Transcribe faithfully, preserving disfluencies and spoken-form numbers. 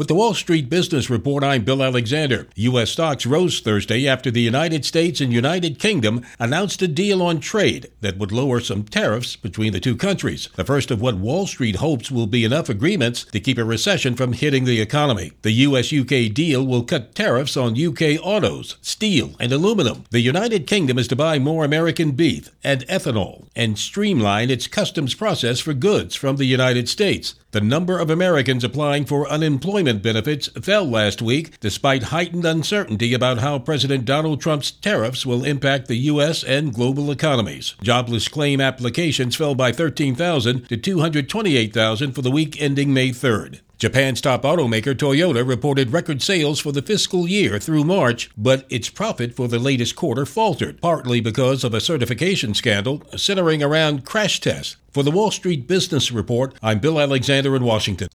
With the Wall Street Business Report, I'm Bill Alexander. U S stocks rose Thursday after the United States and United Kingdom announced a deal on trade that would lower some tariffs between the two countries, the first of what Wall Street hopes will be enough agreements to keep a recession from hitting the economy. The U S U K deal will cut tariffs on U K autos, steel, and aluminum. The United Kingdom is to buy more American beef and ethanol and streamline its customs process for goods from the United States. The number of Americans applying for unemployment benefits fell last week, despite heightened uncertainty about how President Donald Trump's tariffs will impact the U S and global economies. Jobless claim applications fell by thirteen thousand to two hundred twenty-eight thousand for the week ending May third. Japan's top automaker Toyota reported record sales for the fiscal year through March, but its profit for the latest quarter faltered, partly because of a certification scandal centering around crash tests. For the Wall Street Business Report, I'm Bill Alexander in Washington.